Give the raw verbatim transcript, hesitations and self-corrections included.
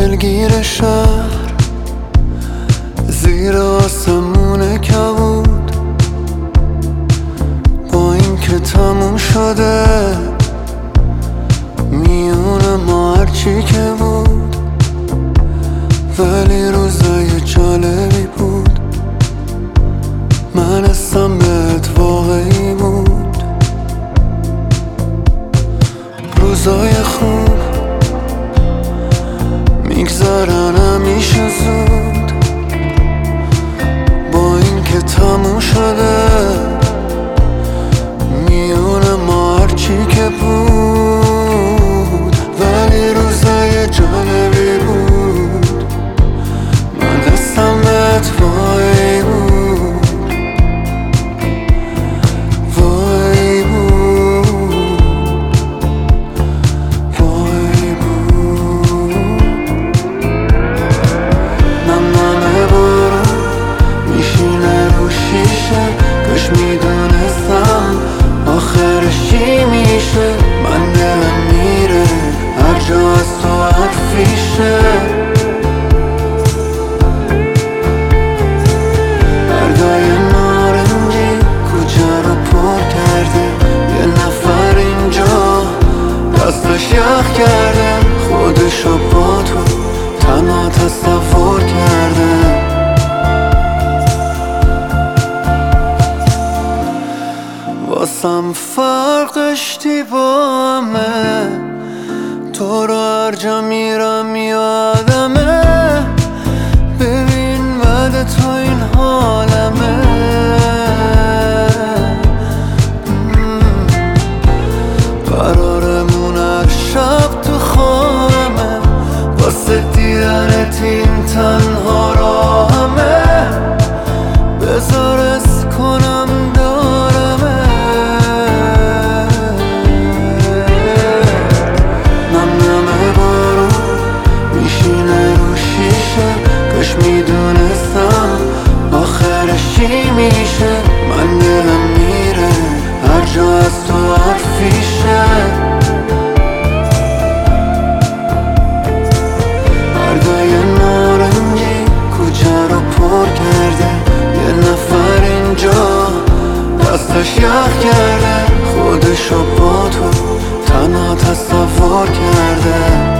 دلگیر شهر زیر آسمون کبود، با این که تموم شده میون ما هرچی که بود، ولی روزای جالبی بود. من حسم بهت واقعی بود. روزای خوب میگذرن همیشه زود، با این که تموم شده میون ما هرچی که بود، ولی روزای جالبی بود. من حسم بهت واقعی بود، واقعی بود، واقعی بود. نم نمه بارون میشینه رو شیشه، کاش میدونستم آخرش چی میشه. من دلم میره هر جا از تو حرفیشه. بردای نارنجی کوچه رو پر کرده، یه نفر اینجا دستش یخ کرده، خودشو با تو تنها تصور کرده. واسم فرقش دیوامه، تو رو هر جا میرم یادمه. ببین بعد تو این حالمه، قرارمون هر شب تو خوابمه، واسه دیدنت این تنها راهمه. بذار از کنم دارمه. نم نمه بارون میشینه رو شیشه، کاش میدونستم آخرش چی میشه. من دلم میره هر جا از تو حرفیشه. بردای نارنجی کوچه رو پر کرده، یه نفر اینجا دستش یخ کرده، خودشو با تو تنها تصور کرده.